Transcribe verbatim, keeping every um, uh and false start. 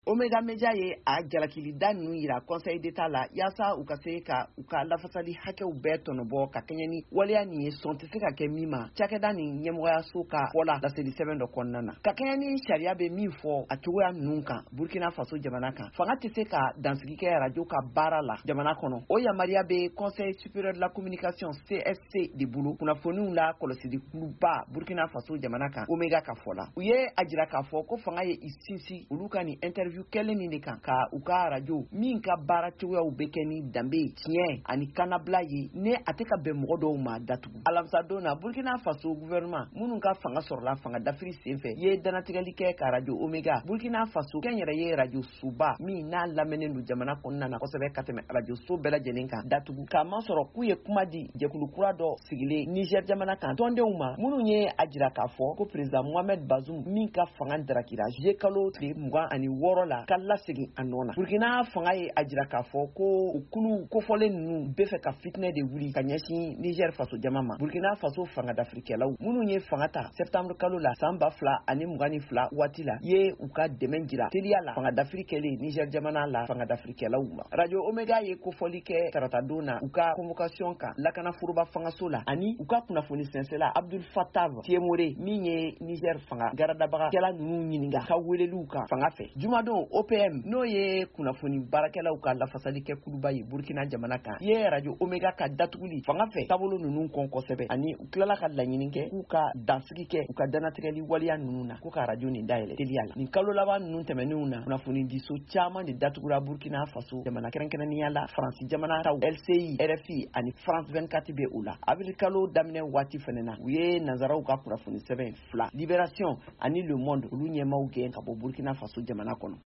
Omega Media ye a jalakilida ninnu yira Conseil d'État la yasa u ka se ka u ka lafasali hakɛw bɛɛ tɔnɔbɔ ka kɛɲɛ ni waleya nin ye sɔn tɛ se ka kɛ min ma cakɛda ni ɲɛmɔgɔyaso ka fɔla laseli sɛbɛn dɔ kɔnɔna na ka kɛɲɛ ni sariya bɛ min fɔ a cogoya ninnu kan Burkina Faso jamana kan fanga tɛ se ka dansigi kɛ radio ka baara la jamana kɔnɔ o yamaruya bɛ Conseil supérieur de la communication C S C de bolo kunnafoniw la kɔlɔsili kuluba Burkina Faso jamana kan Omega ka fɔ la u ye a jira k'a fɔ ko fanga ye i sinsin olu ka ni interview kɛlen nin de kan ka u ka radio min ka baara cogoyaw bɛ kɛ ni danbe tiɲɛ ani kanabila ye ne a tɛ ka bɛn mɔgɔ dɔw ma datugu alamisa don na Burkina Faso gouvernement minnu ka fanga sɔrɔla fanga dafiri senfɛ ye danatigɛli kɛ ka radio Omega Burkina Faso kɛnyɛrɛ ye radio suba min n'a lamɛnnen don jamana kɔnɔna na kosɛbɛ ka tɛmɛ radio so bɛɛ lajɛlen kan datugu k'a masɔrɔ k'u ye kuma di jɛkulu kura dɔ sigilen Niger jamana kan tɔndenw ma minnu ye a jira k'a fɔ ko président Mohamed Bazoum min ka fanga darakira je kalo tile mugan ani wɔɔrɔ la ka lasegin a nɔ na Burkina fanga ye a jira k'a fɔ ko u kulu kofɔlen ninnu bɛ fɛ ka fitinɛ de wuli ka ɲɛsin Niger faso jama ma Burkina Faso fanga dafirikɛlaw minnu ye fanga ta septembre kalo la san ba fila ani mugan ni fila waati la ye u ka dɛmɛ jira teliya la fanga dafirikɛlen Niger jamana la fanga dafirikɛlaw ma radio Omega ye kofɔli kɛ tarata don na u ka convocation kan lakana foroba fangaso la ani u ka kunnafoni sɛnsɛla Abdul Fattah Tiemore min ye Niger fanga garadabaga kɛla ninnu ɲininka ka weleliw kan fanga fɛ jumadon O P M n'o ye kunnafoni baarakɛlaw ka lafasali kɛ kuluba ye Burkina jamana kan ye radio Omega ka datuguli fanga fɛ taabolo ninnu kɔn kosɛbɛ ani u tilala ka laɲini kɛ k'u ka dansigi kɛ u ka danatigɛli waleya ninnu na ko ka radio nin dayɛlɛ teliya la nin kalo laban ninnu tɛmɛnenw na kunnafoni diso caman de datugura Burkina Faso jamana kɛrɛnkɛrɛnnenya la France jamana taw L C I R F I ani France vingt-quatre bɛ u la avril kalo daminɛ waati fɛnɛ na u ye nanzaraw ka kunnafoni sɛbɛn fila Libération ani Le Monde olu ɲɛmaw gɛn ka bɔ Burkina Faso jamana kɔnɔ